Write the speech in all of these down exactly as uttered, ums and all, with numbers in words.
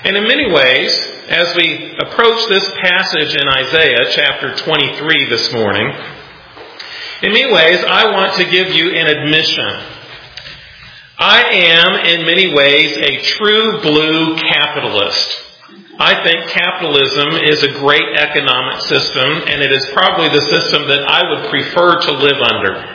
And in many ways, as we approach this passage in Isaiah chapter twenty-three this morning, in many ways I want to give you an admission. I am in many ways a true blue capitalist. I think capitalism is a great economic system, and it is probably the system that I would prefer to live under.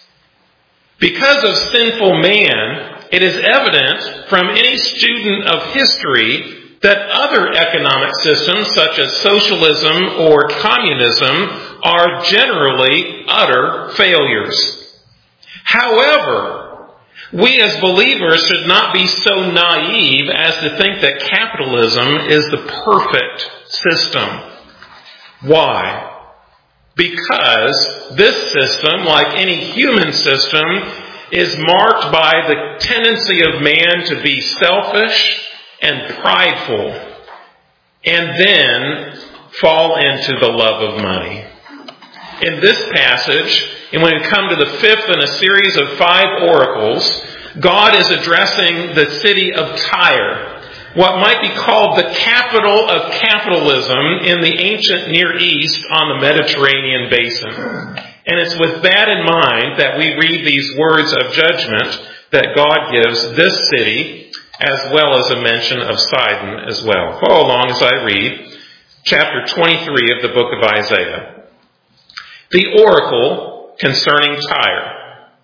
Because of sinful man, it is evident from any student of history that other economic systems, such as socialism or communism, are generally utter failures. However, we as believers should not be so naive as to think that capitalism is the perfect system. Why? Because this system, like any human system, is marked by the tendency of man to be selfish and prideful, and then fall into the love of money. In this passage, and when we come to the fifth in a series of five oracles, God is addressing the city of Tyre, what might be called the capital of capitalism in the ancient Near East on the Mediterranean basin. And it's with that in mind that we read these words of judgment that God gives this city, as well as a mention of Sidon as well. Follow along as I read chapter twenty-three of the book of Isaiah. The oracle concerning Tyre.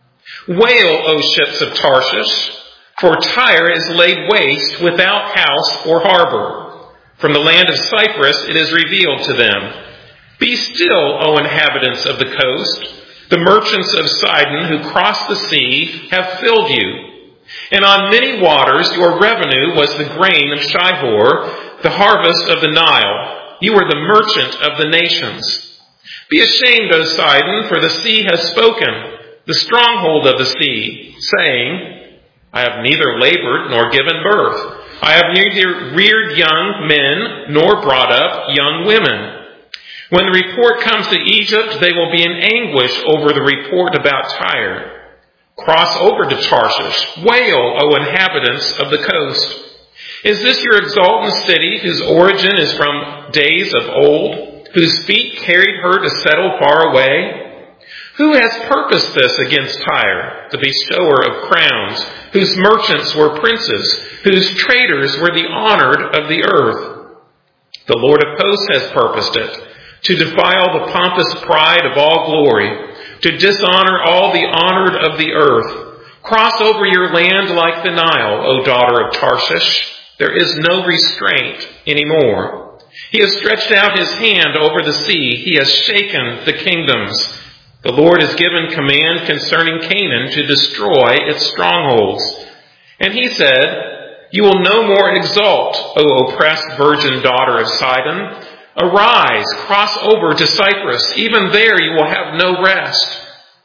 Wail, O ships of Tarshish, for Tyre is laid waste without house or harbor. From the land of Cyprus it is revealed to them. Be still, O inhabitants of the coast. The merchants of Sidon who cross the sea have filled you. And on many waters your revenue was the grain of Shihor, the harvest of the Nile. You were the merchant of the nations. Be ashamed, O Sidon, for the sea has spoken, the stronghold of the sea, saying, I have neither labored nor given birth. I have neither reared young men nor brought up young women. When the report comes to Egypt, they will be in anguish over the report about Tyre. Cross over to Tarshish. Wail, O inhabitants of the coast. Is this your exultant city whose origin is from days of old, whose feet carried her to settle far away? Who has purposed this against Tyre, the bestower of crowns, whose merchants were princes, whose traders were the honored of the earth? The Lord of hosts has purposed it, to defile the pompous pride of all glory, to dishonor all the honored of the earth. Cross over your land like the Nile, O daughter of Tarshish. There is no restraint anymore. He has stretched out his hand over the sea. He has shaken the kingdoms. The Lord has given command concerning Canaan to destroy its strongholds. And he said, You will no more exult, O oppressed virgin daughter of Sidon. Arise, cross over to Cyprus. Even there you will have no rest.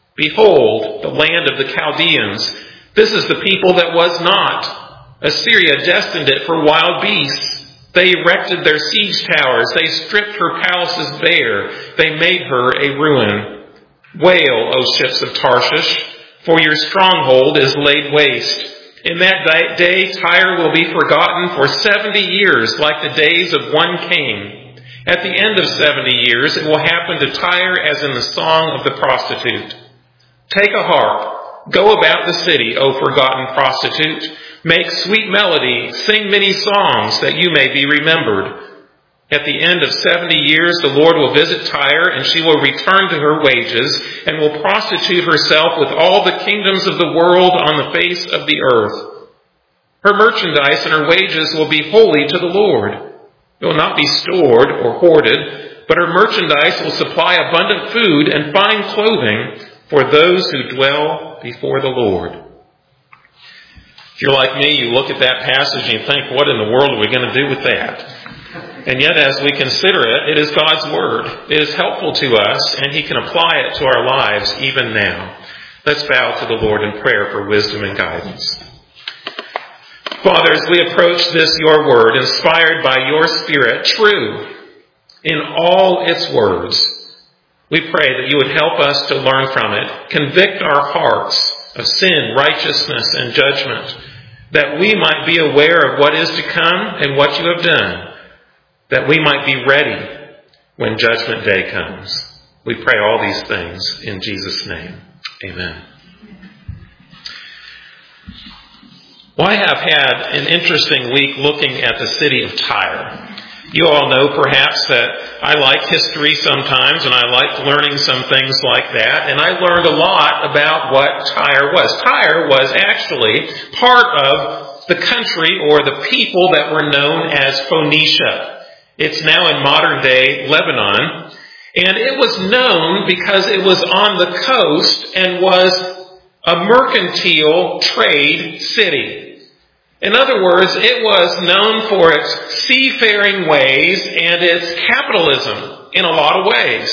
Behold, the land of the Chaldeans. This is the people that was not. Assyria destined it for wild beasts. They erected their siege towers. They stripped her palaces bare. They made her a ruin. Wail, O ships of Tarshish, for your stronghold is laid waste. In that day Tyre will be forgotten for seventy years, like the days of one king. At the end of seventy years, it will happen to Tyre as in the song of the prostitute. Take a harp, go about the city, O forgotten prostitute. Make sweet melody, sing many songs, that you may be remembered. At the end of seventy years, the Lord will visit Tyre, and she will return to her wages, and will prostitute herself with all the kingdoms of the world on the face of the earth. Her merchandise and her wages will be holy to the Lord. It will not be stored or hoarded, but her merchandise will supply abundant food and fine clothing for those who dwell before the Lord. If you're like me, you look at that passage and you think, what in the world are we going to do with that? And yet, as we consider it, it is God's Word. It is helpful to us, and He can apply it to our lives even now. Let's bow to the Lord in prayer for wisdom and guidance. Father, as we approach this, your Word, inspired by your Spirit, true in all its words, we pray that you would help us to learn from it, convict our hearts of sin, righteousness, and judgment, that we might be aware of what is to come and what you have done, that we might be ready when judgment day comes. We pray all these things in Jesus' name. Amen. Well, I have had an interesting week looking at the city of Tyre. You all know perhaps that I like history sometimes, and I like learning some things like that, and I learned a lot about what Tyre was. Tyre was actually part of the country or the people that were known as Phoenicia. It's now in modern-day Lebanon, and it was known because it was on the coast and was a mercantile trade city. In other words, it was known for its seafaring ways and its capitalism in a lot of ways.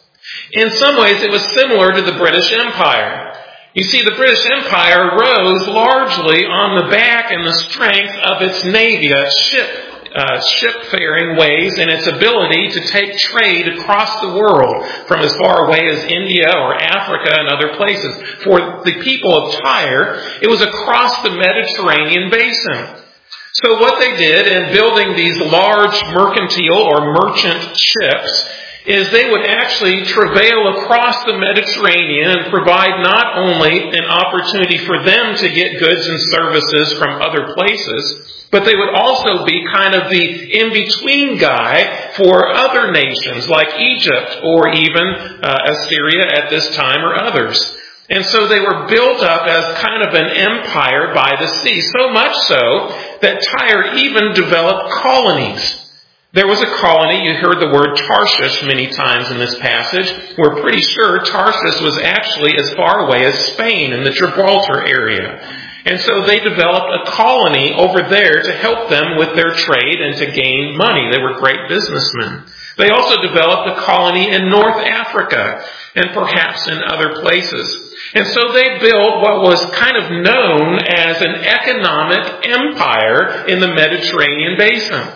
In some ways, it was similar to the British Empire. You see, the British Empire rose largely on the back and the strength of its navy, uh, ship, uh, ship-faring ways, and its ability to take trade across the world from as far away as India or Africa and other places. For the people of Tyre, it was across the Mediterranean basin. So what they did in building these large mercantile or merchant ships is they would actually travail across the Mediterranean and provide not only an opportunity for them to get goods and services from other places, but they would also be kind of the in-between guy for other nations like Egypt or even uh, Assyria at this time or others. And so they were built up as kind of an empire by the sea, so much so that Tyre even developed colonies. There was a colony, you heard the word Tarshish many times in this passage. We're pretty sure Tarshish was actually as far away as Spain in the Gibraltar area. And so they developed a colony over there to help them with their trade and to gain money. They were great businessmen. They also developed a colony in North Africa and perhaps in other places. And so they built what was kind of known as an economic empire in the Mediterranean basin.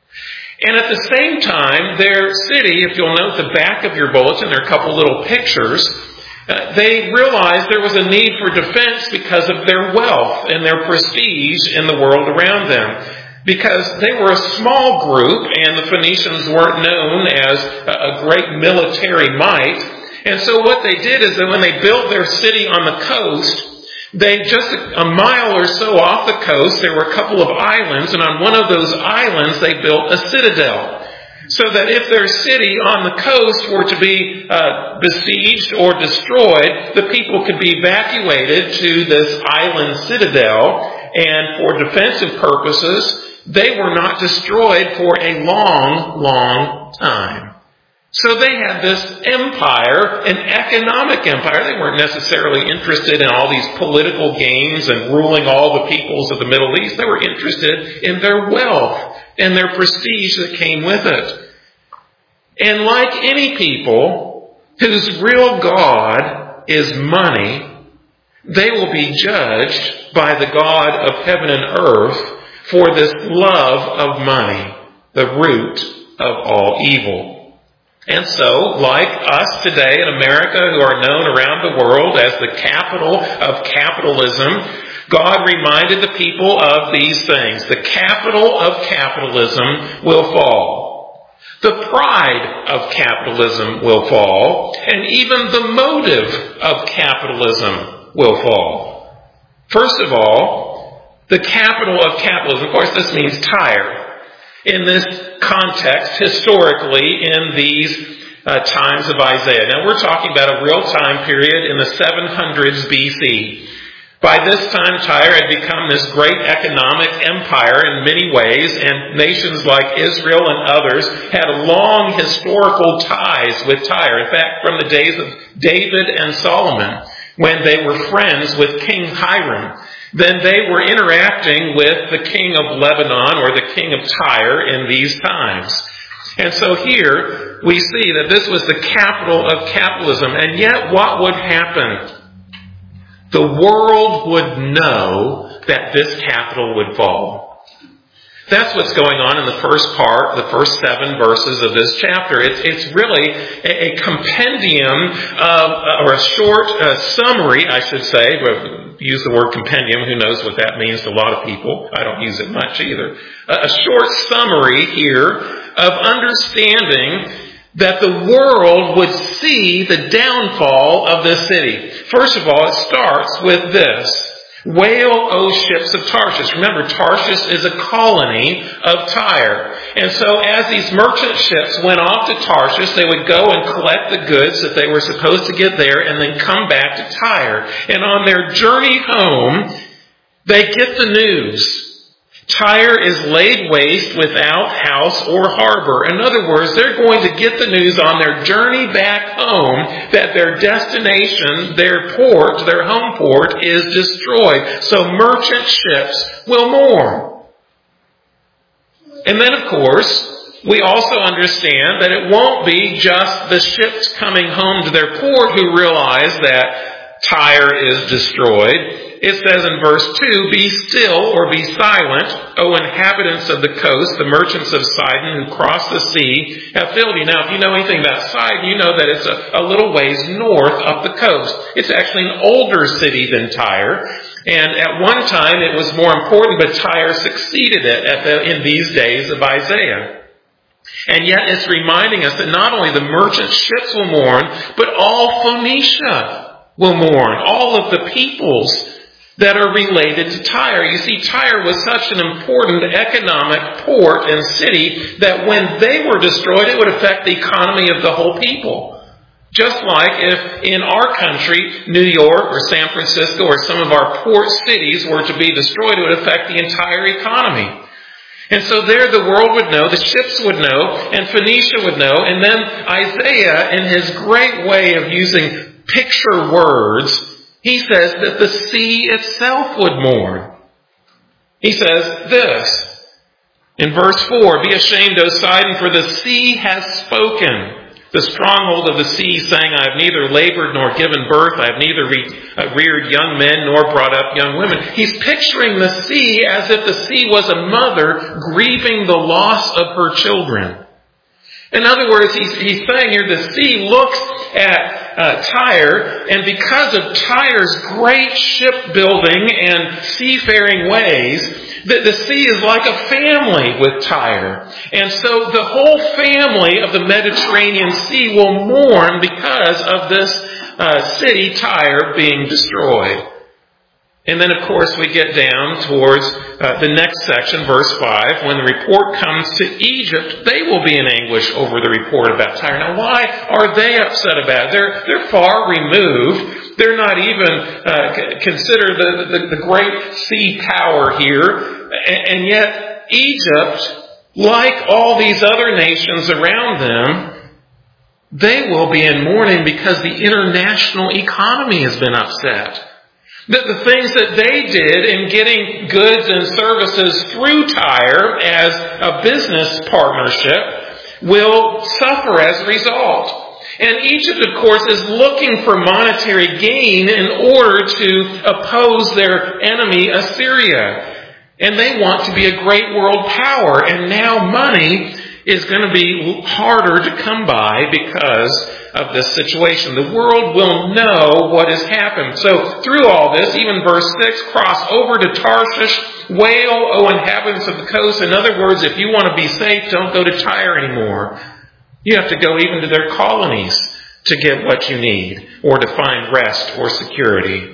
And at the same time, their city, if you'll note the back of your bulletin, there are a couple little pictures, uh, they realized there was a need for defense because of their wealth and their prestige in the world around them. Because they were a small group and the Phoenicians weren't known as a great military might. And so what they did is that when they built their city on the coast, they just a mile or so off the coast, there were a couple of islands, and on one of those islands they built a citadel. So that if their city on the coast were to be uh, besieged or destroyed, the people could be evacuated to this island citadel, and for defensive purposes, they were not destroyed for a long, long time. So they had this empire, an economic empire. They weren't necessarily interested in all these political games and ruling all the peoples of the Middle East. They were interested in their wealth and their prestige that came with it. And like any people whose real God is money, they will be judged by the God of heaven and earth for this love of money, the root of all evil. And so, like us today in America, who are known around the world as the capital of capitalism, God reminded the people of these things. The capital of capitalism will fall. The pride of capitalism will fall. And even the motive of capitalism will fall. First of all, the capital of capitalism, of course this means Tyre. In this context, historically, in these uh, times of Isaiah. Now we're talking about a real time period in the seven hundreds B C. By this time, Tyre had become this great economic empire in many ways, and nations like Israel and others had long historical ties with Tyre. In fact, from the days of David and Solomon, when they were friends with King Hiram, then they were interacting with the king of Lebanon or the king of Tyre in these times. And so here we see that this was the capital of capitalism. And yet what would happen? The world would know that this capital would fall. That's what's going on in the first part, the first seven verses of this chapter. It's, it's really a, a compendium of, or a short uh, summary, I should say, use the word compendium. Who knows what that means to a lot of people? I don't use it much either. A short summary here of understanding that the world would see the downfall of this city. First of all, it starts with this. Wail, O ships of Tarshish. Remember, Tarshish is a colony of Tyre. And so as these merchant ships went off to Tarshish, they would go and collect the goods that they were supposed to get there and then come back to Tyre. And on their journey home, they get the news. Tyre is laid waste without house or harbor. In other words, they're going to get the news on their journey back home that their destination, their port, their home port is destroyed. So merchant ships will mourn. And then, of course, we also understand that it won't be just the ships coming home to their port who realize that Tyre is destroyed. It says in verse two, be still or be silent, O inhabitants of the coast, the merchants of Sidon who cross the sea have filled you. Now, if you know anything about Sidon, you know that it's a, a little ways north up the coast. It's actually an older city than Tyre. And at one time it was more important, but Tyre succeeded it at the, in these days of Isaiah. And yet it's reminding us that not only the merchant ships will mourn, but all Phoenicia will mourn. All of the peoples that are related to Tyre. You see, Tyre was such an important economic port and city that when they were destroyed, it would affect the economy of the whole people. Just like if in our country, New York or San Francisco or some of our port cities were to be destroyed, it would affect the entire economy. And so there the world would know, the ships would know, and Phoenicia would know, and then Isaiah, in his great way of using picture words, he says that the sea itself would mourn. He says this in verse four, be ashamed, O Sidon, for the sea has spoken. The stronghold of the sea, saying, I have neither labored nor given birth. I have neither re- uh, reared young men nor brought up young women. He's picturing the sea as if the sea was a mother grieving the loss of her children. In other words, he's, he's saying here the sea looks at uh, Tyre, and because of Tyre's great shipbuilding and seafaring ways, the, the sea is like a family with Tyre. And so the whole family of the Mediterranean Sea will mourn because of this uh, city, Tyre, being destroyed. And then, of course, we get down towards uh, the next section, verse five. When the report comes to Egypt, they will be in anguish over the report about Tyre. Now, why are they upset about it? They're, they're far removed. They're not even uh, considered the, the, the great sea power here. And, and yet, Egypt, like all these other nations around them, they will be in mourning because the international economy has been upset. That the things that they did in getting goods and services through Tyre as a business partnership will suffer as a result. And Egypt, of course, is looking for monetary gain in order to oppose their enemy, Assyria. And they want to be a great world power. And now money is going to be harder to come by because of this situation. The world will know what has happened. So through all this, even verse six, cross over to Tarshish, wail, O inhabitants of the coast. In other words, if you want to be safe, don't go to Tyre anymore. You have to go even to their colonies to get what you need or to find rest or security.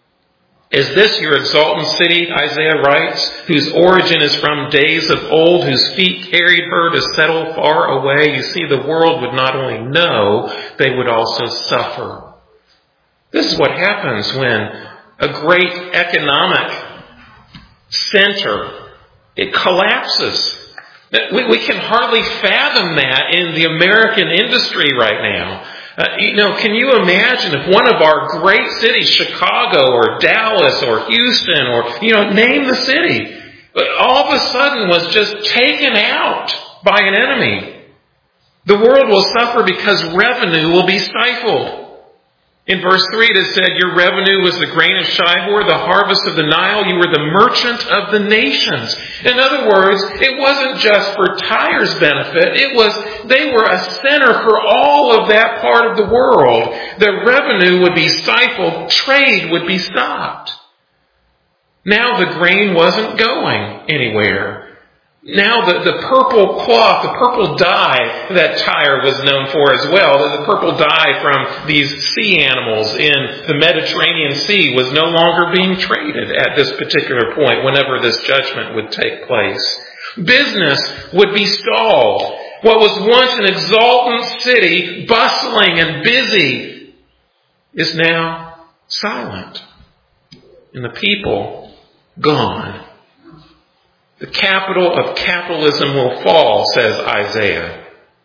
Is this your exultant city, Isaiah writes, whose origin is from days of old, whose feet carried her to settle far away? You see, the world would not only know, they would also suffer. This is what happens when a great economic center, it collapses. We, we can hardly fathom that in the American industry right now. Uh, you know, can you imagine if one of our great cities, Chicago or Dallas or Houston or, you know, name the city, all of a sudden was just taken out by an enemy? The world will suffer because revenue will be stifled. In verse three it said, your revenue was the grain of Shihor, the harvest of the Nile. You were the merchant of the nations. In other words, it wasn't just for Tyre's benefit. It was, they were a center for all of that part of the world. Their revenue would be stifled. Trade would be stopped. Now the grain wasn't going anywhere. Now the, the purple cloth, the purple dye that Tyre was known for as well, the purple dye from these sea animals in the Mediterranean Sea was no longer being traded at this particular point whenever this judgment would take place. Business would be stalled. What was once an exultant city, bustling and busy, is now silent. And the people gone. The capital of capitalism will fall, says Isaiah.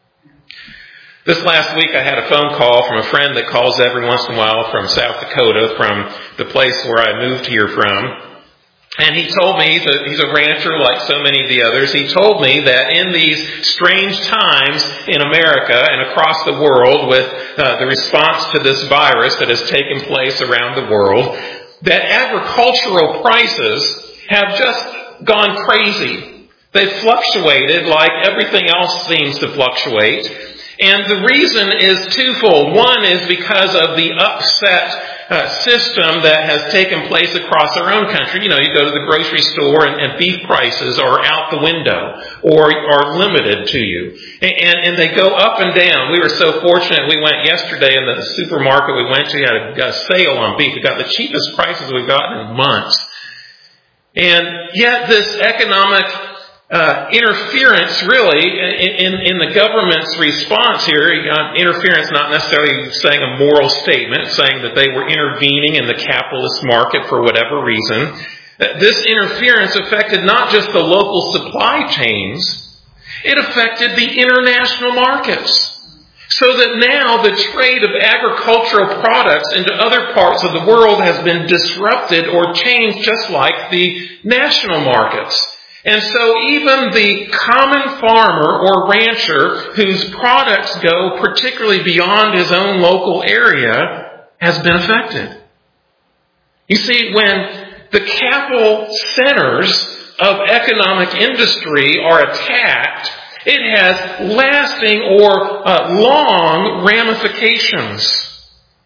This last week I had a phone call from a friend that calls every once in a while from South Dakota, from the place where I moved here from. And he told me, he's a, he's a rancher like so many of the others, he told me that in these strange times in America and across the world with uh, the response to this virus that has taken place around the world, that agricultural prices have just gone crazy. They've fluctuated like everything else seems to fluctuate. And the reason is twofold. One is because of the upset uh, system that has taken place across our own country. You know, you go to the grocery store and, and beef prices are out the window or are limited to you. And, and, and they go up and down. We were so fortunate. We went yesterday in the supermarket we went to, had a, got a sale on beef. We got the cheapest prices we've gotten in months. And yet this economic uh, interference really in, in, in the government's response here, uh, interference not necessarily saying a moral statement, saying that they were intervening in the capitalist market for whatever reason. This interference affected not just the local supply chains, it affected the international markets. So that now the trade of agricultural products into other parts of the world has been disrupted or changed just like the national markets. And so even the common farmer or rancher whose products go particularly beyond his own local area has been affected. You see, when the capital centers of economic industry are attacked, it has lasting or uh, long ramifications.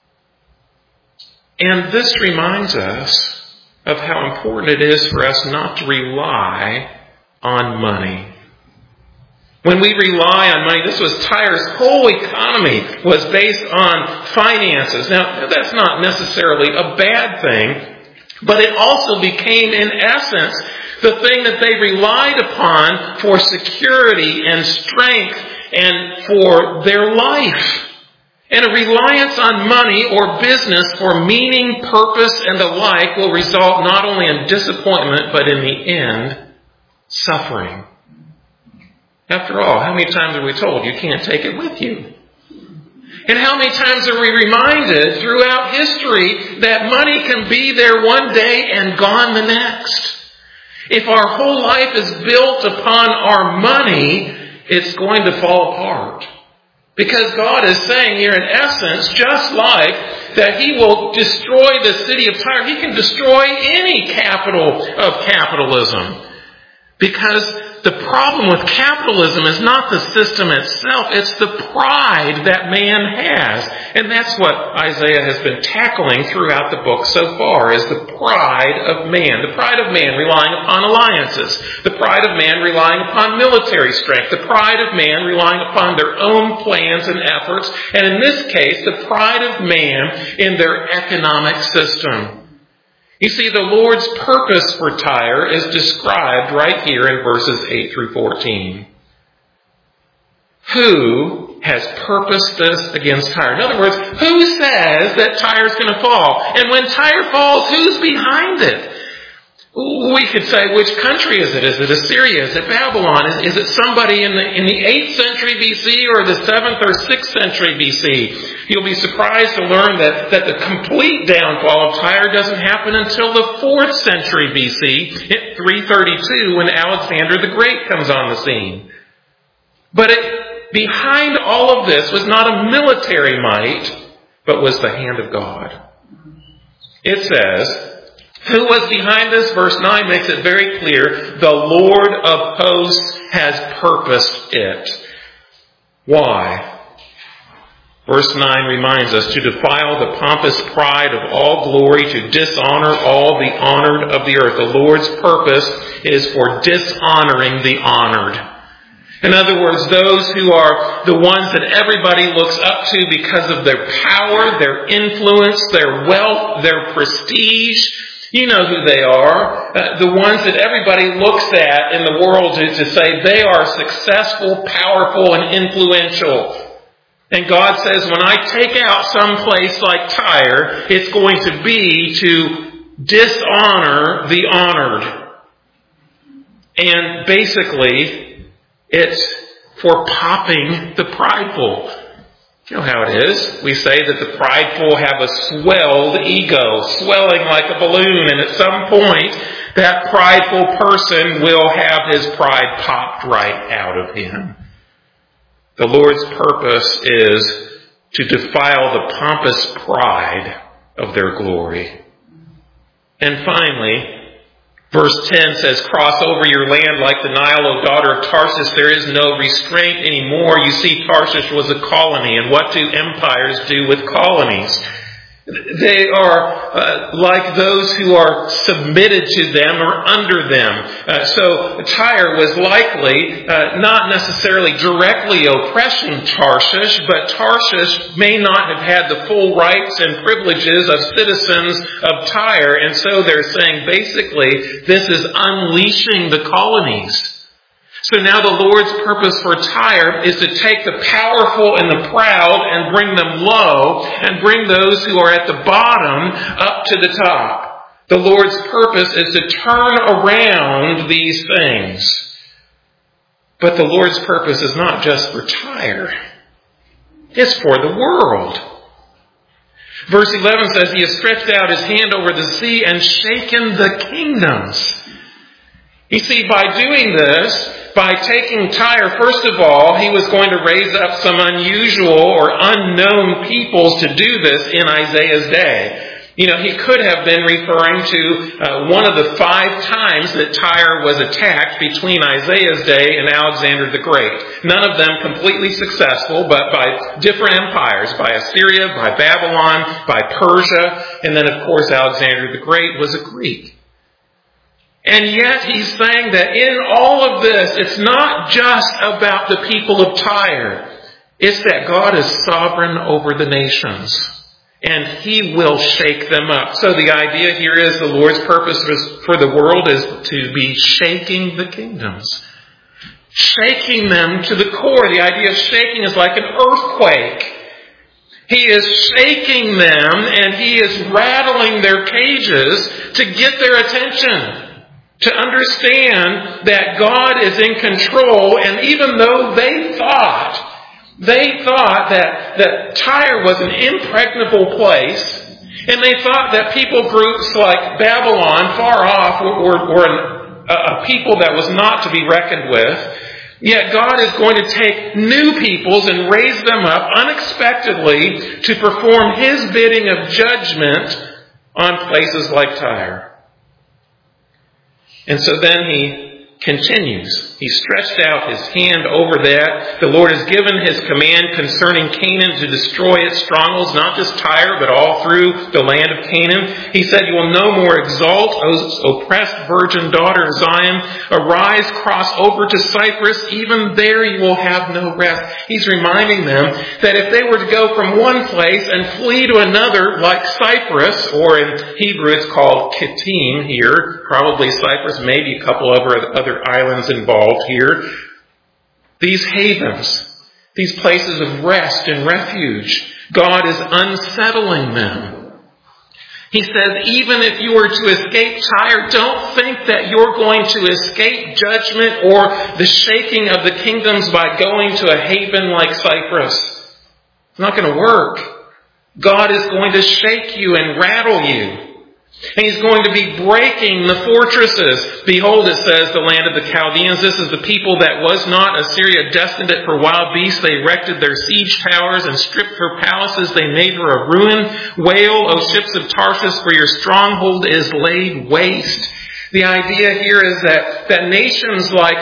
And this reminds us of how important it is for us not to rely on money. When we rely on money, this was Tyre's whole economy was based on finances. Now, that's not necessarily a bad thing, but it also became, in essence, the thing that they relied upon for security and strength and for their life. And a reliance on money or business for meaning, purpose, and the like will result not only in disappointment, but in the end, suffering. After all, how many times are we told you can't take it with you? And how many times are we reminded throughout history that money can be there one day and gone the next? If our whole life is built upon our money, it's going to fall apart. Because God is saying here, in essence, just like that He will destroy the city of Tyre, He can destroy any capital of capitalism. Because the problem with capitalism is not the system itself, it's the pride that man has. And that's what Isaiah has been tackling throughout the book so far, is the pride of man. The pride of man relying upon alliances. The pride of man relying upon military strength. The pride of man relying upon their own plans and efforts. And in this case, the pride of man in their economic system. You see, the Lord's purpose for Tyre is described right here in verses eight through fourteen. Who has purposed this against Tyre? In other words, who says that Tyre's going to fall? And when Tyre falls, who's behind it? We could say, which country is it? Is it Assyria? Is it Babylon? Is, is it somebody in the in the eighth century B C or the seventh or sixth century B C? You'll be surprised to learn that, that the complete downfall of Tyre doesn't happen until the fourth century B C, in three thirty-two, when Alexander the Great comes on the scene. But it, behind all of this was not a military might, but was the hand of God. It says, who was behind this? Verse nine makes it very clear. The Lord of hosts has purposed it. Why? Verse nine reminds us to defile the pompous pride of all glory, to dishonor all the honored of the earth. The Lord's purpose is for dishonoring the honored. In other words, those who are the ones that everybody looks up to because of their power, their influence, their wealth, their prestige. You know who they are. Uh, the ones that everybody looks at in the world to, to say they are successful, powerful, and influential. And God says, when I take out some place like Tyre, it's going to be to dishonor the honored. And basically, it's for popping the prideful. You know how it is. We say that the prideful have a swelled ego, swelling like a balloon, and at some point, that prideful person will have his pride popped right out of him. The Lord's purpose is to defile the pompous pride of their glory. And finally, verse ten says, cross over your land like the Nile, O daughter of Tarshish. There is no restraint anymore. You see, Tarshish was a colony. And what do empires do with colonies? They are uh, like those who are submitted to them or under them. Uh, so Tyre was likely uh, not necessarily directly oppressing Tarshish, but Tarshish may not have had the full rights and privileges of citizens of Tyre. And so they're saying basically this is unleashing the colonies. So now the Lord's purpose for Tyre is to take the powerful and the proud and bring them low and bring those who are at the bottom up to the top. The Lord's purpose is to turn around these things. But the Lord's purpose is not just for Tyre. It's for the world. Verse eleven says, He has stretched out His hand over the sea and shaken the kingdoms. You see, by doing this, by taking Tyre, first of all, He was going to raise up some unusual or unknown peoples to do this in Isaiah's day. You know, he could have been referring to uh, one of the five times that Tyre was attacked between Isaiah's day and Alexander the Great. None of them completely successful, but by different empires, by Assyria, by Babylon, by Persia, and then, of course, Alexander the Great was a Greek. And yet he's saying that in all of this, it's not just about the people of Tyre. It's that God is sovereign over the nations. And He will shake them up. So the idea here is the Lord's purpose for the world is to be shaking the kingdoms. Shaking them to the core. The idea of shaking is like an earthquake. He is shaking them and He is rattling their cages to get their attention. To understand that God is in control, and even though they thought, they thought that, that Tyre was an impregnable place, and they thought that people groups like Babylon, far off, were, were an, a, a people that was not to be reckoned with, yet God is going to take new peoples and raise them up unexpectedly to perform His bidding of judgment on places like Tyre. And so then He continues. He stretched out His hand over that. The Lord has given His command concerning Canaan to destroy its strongholds, not just Tyre, but all through the land of Canaan. He said, You will no more exalt, O oppressed virgin daughter of Zion. Arise, cross over to Cyprus. Even there you will have no rest. He's reminding them that if they were to go from one place and flee to another, like Cyprus, or in Hebrew it's called Kittim here, probably Cyprus, maybe a couple of other islands involved here. These havens, these places of rest and refuge, God is unsettling them. He says, even if you were to escape Tyre, don't think that you're going to escape judgment or the shaking of the kingdoms by going to a haven like Cyprus. It's not going to work. God is going to shake you and rattle you. And He's going to be breaking the fortresses. Behold, it says, the land of the Chaldeans. This is the people that was not. Assyria destined it for wild beasts. They erected their siege towers and stripped her palaces. They made her a ruin. Wail, O ships of Tarshish, for your stronghold is laid waste. The idea here is that, that nations like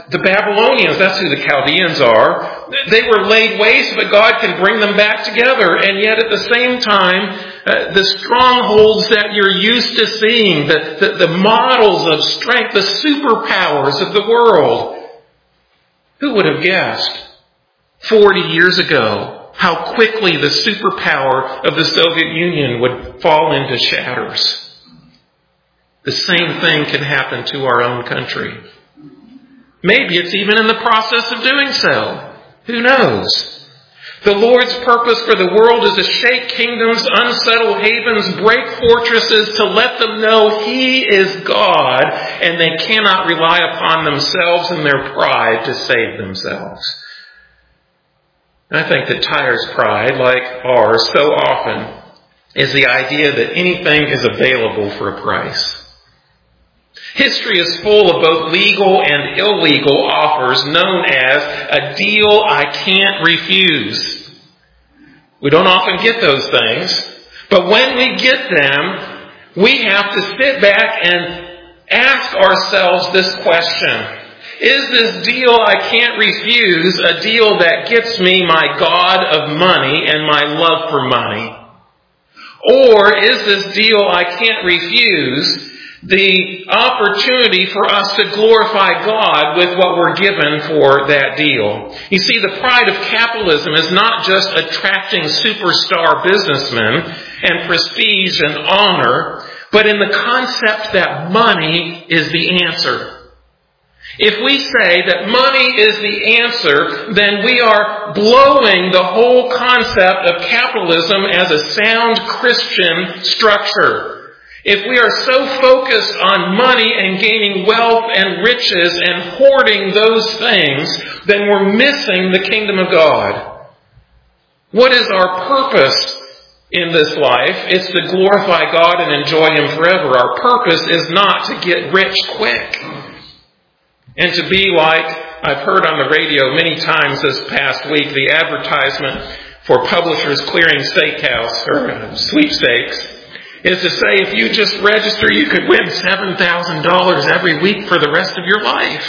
the Babylonians, that's who the Chaldeans are, they were laid waste, but God can bring them back together. And yet at the same time, uh, the strongholds that you're used to seeing, the, the, the models of strength, the superpowers of the world, who would have guessed forty years ago how quickly the superpower of the Soviet Union would fall into shatters? The same thing can happen to our own country. Maybe it's even in the process of doing so. Who knows? The Lord's purpose for the world is to shake kingdoms, unsettle havens, break fortresses, to let them know He is God and they cannot rely upon themselves and their pride to save themselves. And I think that Tyre's pride, like ours so often, is the idea that anything is available for a price. History is full of both legal and illegal offers known as a deal I can't refuse. We don't often get those things, but when we get them, we have to sit back and ask ourselves this question. Is this deal I can't refuse a deal that gets me my God of money and my love for money? Or is this deal I can't refuse the opportunity for us to glorify God with what we're given for that deal? You see, the pride of capitalism is not just attracting superstar businessmen and prestige and honor, but in the concept that money is the answer. If we say that money is the answer, then we are blowing the whole concept of capitalism as a sound Christian structure. If we are so focused on money and gaining wealth and riches and hoarding those things, then we're missing the kingdom of God. What is our purpose in this life? It's to glorify God and enjoy Him forever. Our purpose is not to get rich quick and to be like, I've heard on the radio many times this past week, the advertisement for Publishers Clearing Steakhouse or sweepstakes is to say if you just register, you could win seven thousand dollars every week for the rest of your life.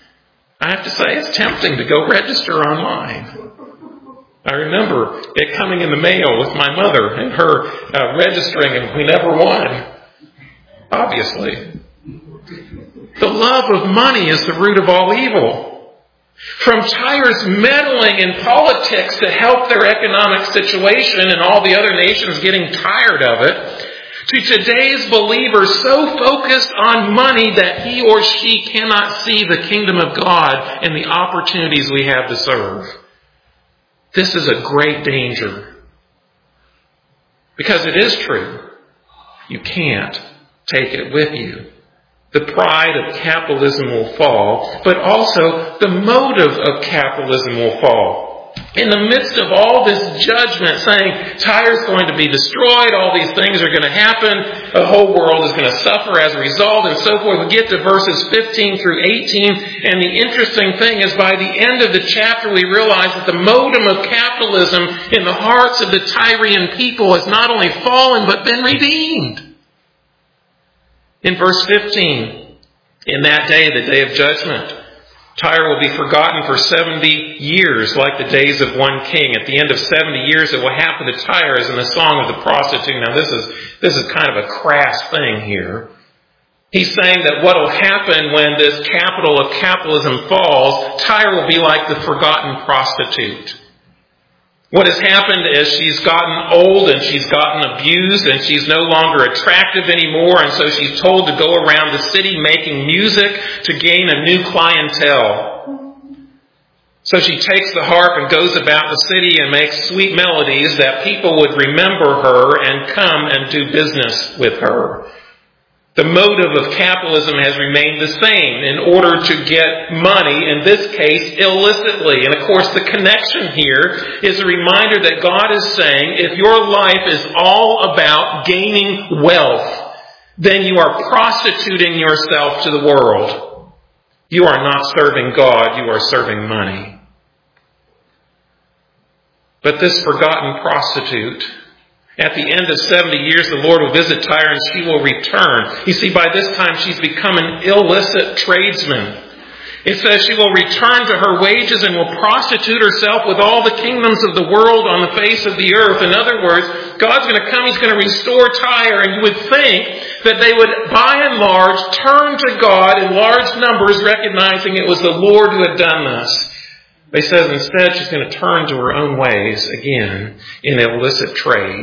I have to say, it's tempting to go register online. I remember it coming in the mail with my mother and her uh, registering, and we never won. Obviously. The love of money is the root of all evil. From Tyre's meddling in politics to help their economic situation and all the other nations getting tired of it, to today's believer so focused on money that he or she cannot see the kingdom of God and the opportunities we have to serve. This is a great danger. Because it is true. You can't take it with you. The pride of capitalism will fall, but also the motive of capitalism will fall. In the midst of all this judgment saying Tyre's going to be destroyed, all these things are going to happen, the whole world is going to suffer as a result, and so forth. We get to verses fifteen through eighteen, and the interesting thing is by the end of the chapter we realize that the modem of capitalism in the hearts of the Tyrian people has not only fallen but been redeemed. In verse fifteen, in that day, the day of judgment, Tyre will be forgotten for seventy years like the days of one king. At the end of seventy years, it will happen to Tyre as in the song of the prostitute. Now this is, this is kind of a crass thing here. He's saying that what will happen when this capital of capitalism falls, Tyre will be like the forgotten prostitute. What has happened is she's gotten old and she's gotten abused and she's no longer attractive anymore, and so she's told to go around the city making music to gain a new clientele. So she takes the harp and goes about the city and makes sweet melodies that people would remember her and come and do business with her. The motive of capitalism has remained the same, in order to get money, in this case, illicitly. And of course, the connection here is a reminder that God is saying, if your life is all about gaining wealth, then you are prostituting yourself to the world. You are not serving God, you are serving money. But this forgotten prostitute, at the end of seventy years, the Lord will visit Tyre and she will return. You see, by this time she's become an illicit tradesman. It says she will return to her wages and will prostitute herself with all the kingdoms of the world on the face of the earth. In other words, God's going to come, He's going to restore Tyre, and you would think that they would, by and large, turn to God in large numbers, recognizing it was the Lord who had done this. But He says instead she's going to turn to her own ways again in illicit trade.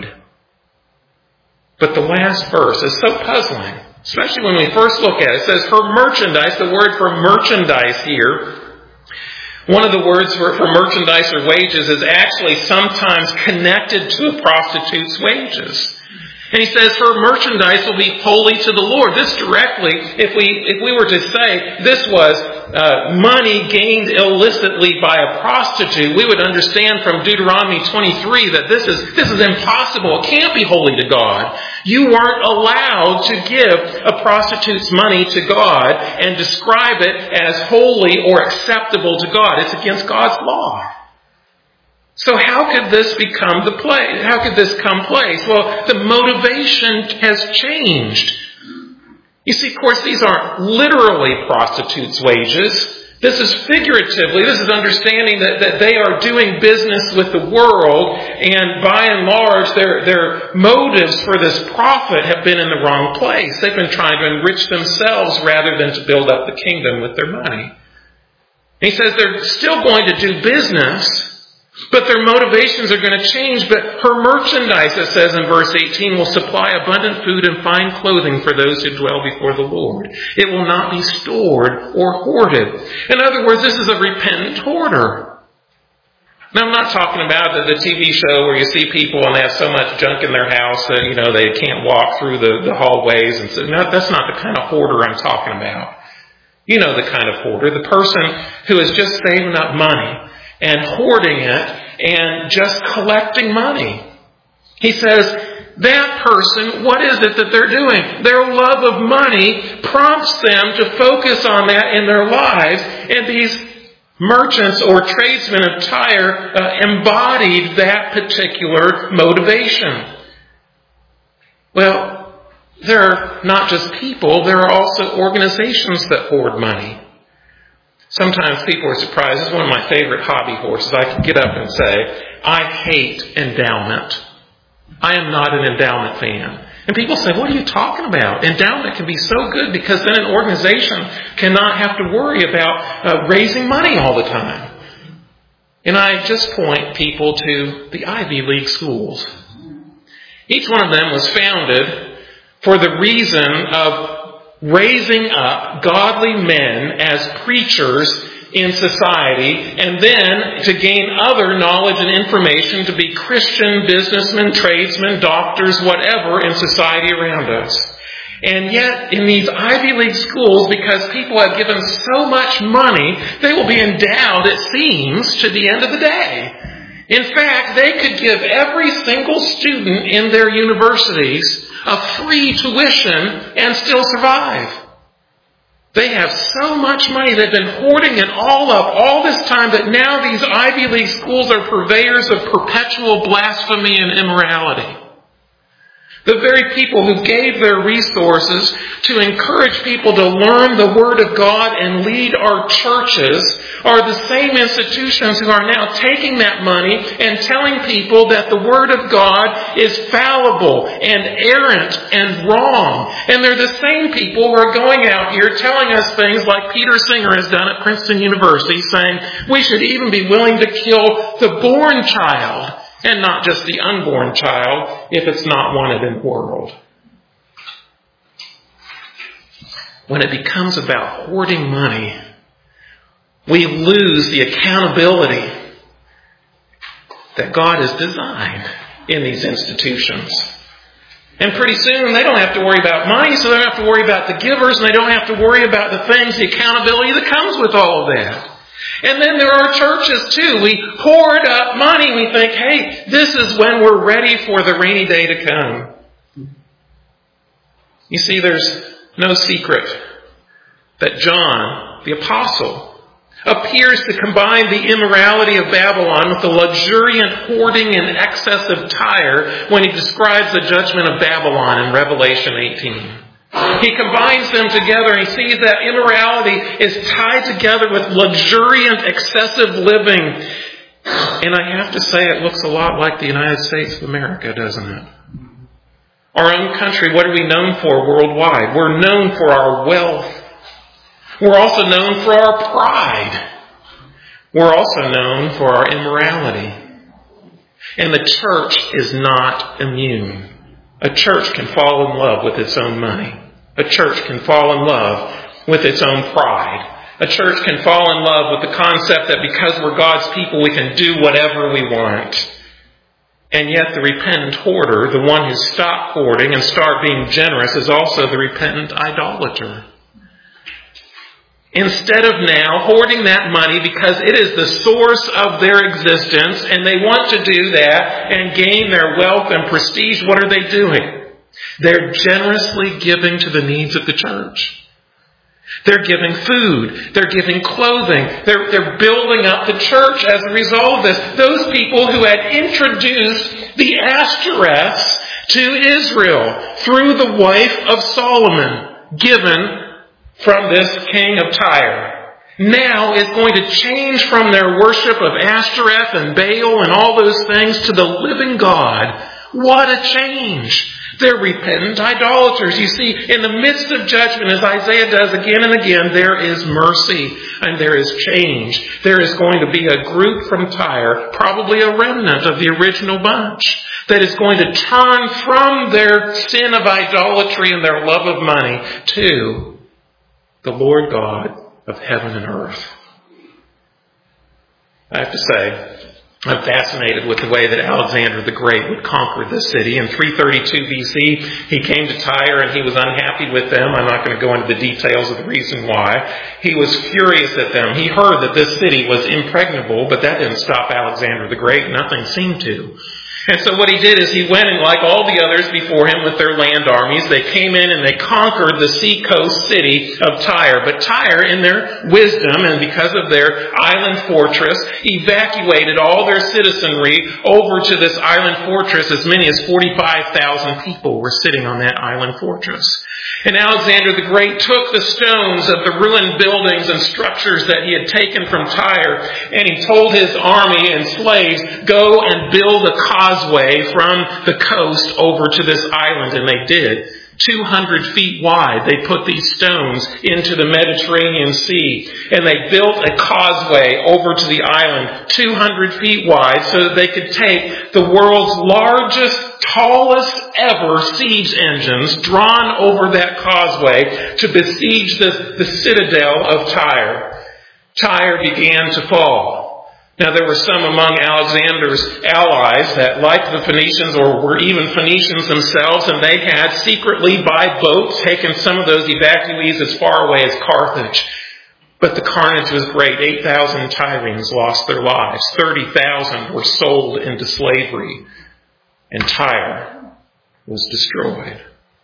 But the last verse is so puzzling, especially when we first look at it. It says her merchandise, the word for merchandise here, one of the words for, for merchandise or wages is actually sometimes connected to a prostitute's wages. And he says her merchandise will be holy to the Lord. This directly, if we if we were to say this was uh, money gained illicitly by a prostitute, we would understand from Deuteronomy twenty-three that this is this is impossible. It can't be holy to God. You weren't allowed to give a prostitute's money to God and describe it as holy or acceptable to God. It's against God's law. So how could this become the place? How could this come place? Well, the motivation has changed. You see, of course, these aren't literally prostitutes' wages. This is figuratively. This is understanding that, that they are doing business with the world, and by and large, their, their motives for this profit have been in the wrong place. They've been trying to enrich themselves rather than to build up the kingdom with their money. And he says they're still going to do business, but their motivations are going to change. But her merchandise, it says in verse eighteen, will supply abundant food and fine clothing for those who dwell before the Lord. It will not be stored or hoarded. In other words, this is a repentant hoarder. Now, I'm not talking about the, the T V show where you see people and they have so much junk in their house that, you know, they can't walk through the, the hallways. And so, no, that's not the kind of hoarder I'm talking about. You know the kind of hoarder, the person who is just saving up money and hoarding it and just collecting money. He says, that person, what is it that they're doing? Their love of money prompts them to focus on that in their lives. And these merchants or tradesmen of Tyre uh, embodied that particular motivation. Well, there are not just people, there are also organizations that hoard money. Sometimes people are surprised. This is one of my favorite hobby horses. I can get up and say, I hate endowment. I am not an endowment fan. And people say, what are you talking about? Endowment can be so good because then an organization cannot have to worry about uh, raising money all the time. And I just point people to the Ivy League schools. Each one of them was founded for the reason of raising up godly men as preachers in society, and then to gain other knowledge and information to be Christian businessmen, tradesmen, doctors, whatever in society around us. And yet, in these Ivy League schools, because people have given so much money, they will be endowed, it seems, to the end of the day. In fact, they could give every single student in their universities a free tuition and still survive. They have so much money, they've been hoarding it all up all this time that now these Ivy League schools are purveyors of perpetual blasphemy and immorality. The very people who gave their resources to encourage people to learn the Word of God and lead our churches are the same institutions who are now taking that money and telling people that the Word of God is fallible and errant and wrong. And they're the same people who are going out here telling us things like Peter Singer has done at Princeton University, saying we should even be willing to kill the born child and not just the unborn child, if it's not wanted in the world. When it becomes about hoarding money, we lose the accountability that God has designed in these institutions. And pretty soon they don't have to worry about money, so they don't have to worry about the givers, and they don't have to worry about the things, the accountability that comes with all of that. And then there are churches too. We hoard up money. We think, hey, this is when we're ready for the rainy day to come. You see, there's no secret that John, the apostle, appears to combine the immorality of Babylon with the luxuriant hoarding and excess of Tyre when he describes the judgment of Babylon in Revelation eighteen. He combines them together and he sees that immorality is tied together with luxuriant, excessive living. And I have to say, it looks a lot like the United States of America, doesn't it? Our own country, what are we known for worldwide? We're known for our wealth. We're also known for our pride. We're also known for our immorality. And the church is not immune. A church can fall in love with its own money. A church can fall in love with its own pride. A church can fall in love with the concept that because we're God's people, we can do whatever we want. And yet the repentant hoarder, the one who stopped hoarding and start being generous, is also the repentant idolater. Instead of now hoarding that money because it is the source of their existence and they want to do that and gain their wealth and prestige, what are they doing? They're generously giving to the needs of the church. They're giving food. They're giving clothing. They're, they're building up the church as a result of this. Those people who had introduced the Ashtoreths to Israel through the wife of Solomon, given from this king of Tyre, now is going to change from their worship of Ashtoreth and Baal and all those things to the living God. What a change! They're repentant idolaters. You see, in the midst of judgment, as Isaiah does again and again, there is mercy and there is change. There is going to be a group from Tyre, probably a remnant of the original bunch, that is going to turn from their sin of idolatry and their love of money to the Lord God of heaven and earth. I have to say, I'm fascinated with the way that Alexander the Great would conquer this city. In three thirty-two B C, he came to Tyre and he was unhappy with them. I'm not going to go into the details of the reason why. He was furious at them. He heard that this city was impregnable, but that didn't stop Alexander the Great. Nothing seemed to. And so what he did is he went, and like all the others before him with their land armies, they came in and they conquered the seacoast city of Tyre. But Tyre, in their wisdom and because of their island fortress, evacuated all their citizenry over to this island fortress. As many as forty-five thousand people were sitting on that island fortress. And Alexander the Great took the stones of the ruined buildings and structures that he had taken from Tyre, and he told his army and slaves, go and build a causeway from the coast over to this island. And they did. two hundred feet wide, they put these stones into the Mediterranean Sea, and they built a causeway over to the island, two hundred feet wide, so that they could take the world's largest, tallest ever siege engines drawn over that causeway to besiege the, the citadel of Tyre. Tyre began to fall. Now, there were some among Alexander's allies that, like the Phoenicians, or were even Phoenicians themselves, and they had secretly, by boat, taken some of those evacuees as far away as Carthage. But the carnage was great. eight thousand Tyrians lost their lives. thirty thousand were sold into slavery. And Tyre was destroyed.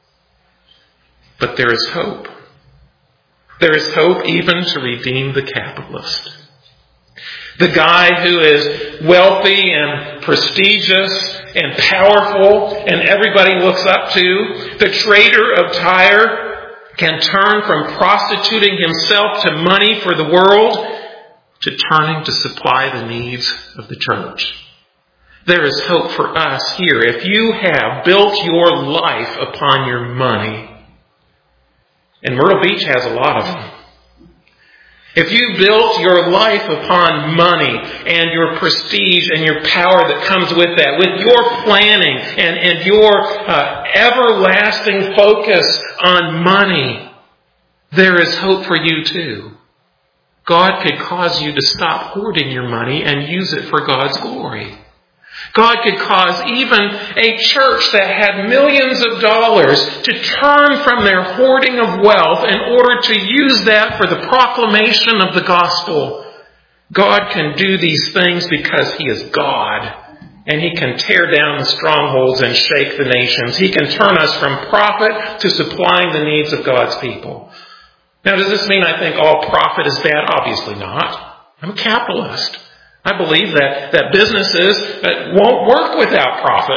But there is hope. There is hope even to redeem the capitalist. The guy who is wealthy and prestigious and powerful and everybody looks up to, the trader of Tyre, can turn from prostituting himself to money for the world to turning to supply the needs of the church. There is hope for us here. If you have built your life upon your money, and Myrtle Beach has a lot of them, if you built your life upon money and your prestige and your power that comes with that, with your planning and, and your uh, everlasting focus on money, there is hope for you too. God could cause you to stop hoarding your money and use it for God's glory. God could cause even a church that had millions of dollars to turn from their hoarding of wealth in order to use that for the proclamation of the gospel. God can do these things because He is God. And He can tear down the strongholds and shake the nations. He can turn us from profit to supplying the needs of God's people. Now, does this mean I think all profit is bad? Obviously not. I'm a capitalist. I believe that, that businesses won't work without profit.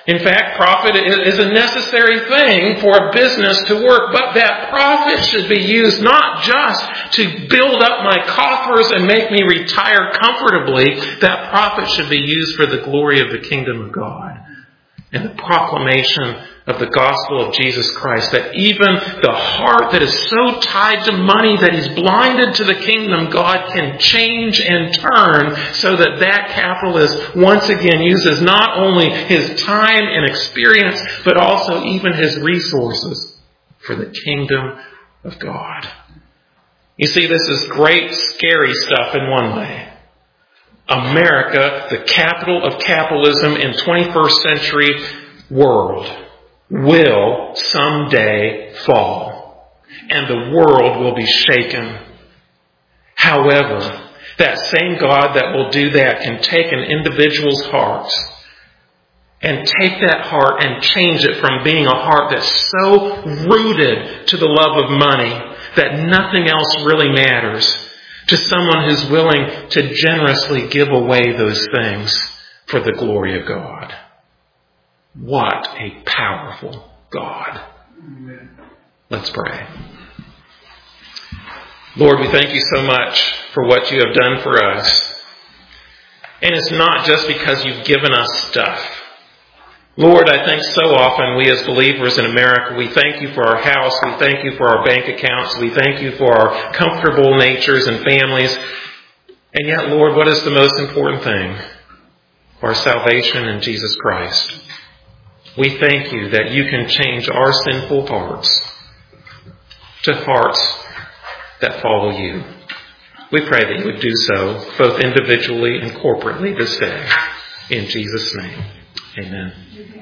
In fact, profit is a necessary thing for a business to work, but that profit should be used not just to build up my coffers and make me retire comfortably. That profit should be used for the glory of the kingdom of God and the proclamation of the gospel of Jesus Christ, that even the heart that is so tied to money that he's blinded to the kingdom, God can change and turn so that that capitalist once again uses not only his time and experience, but also even his resources for the kingdom of God. You see, this is great, scary stuff in one way. America, the capital of capitalism in twenty-first century world, will someday fall, and the world will be shaken. However, that same God that will do that can take an individual's heart and take that heart and change it from being a heart that's so rooted to the love of money that nothing else really matters, to someone who's willing to generously give away those things for the glory of God. What a powerful God. Amen. Let's pray. Lord, we thank you so much for what you have done for us. And it's not just because you've given us stuff. Lord, I think so often we as believers in America, we thank you for our house, we thank you for our bank accounts, we thank you for our comfortable natures and families. And yet, Lord, what is the most important thing? Our salvation in Jesus Christ. We thank you that you can change our sinful hearts to hearts that follow you. We pray that you would do so both individually and corporately this day. In Jesus' name, amen.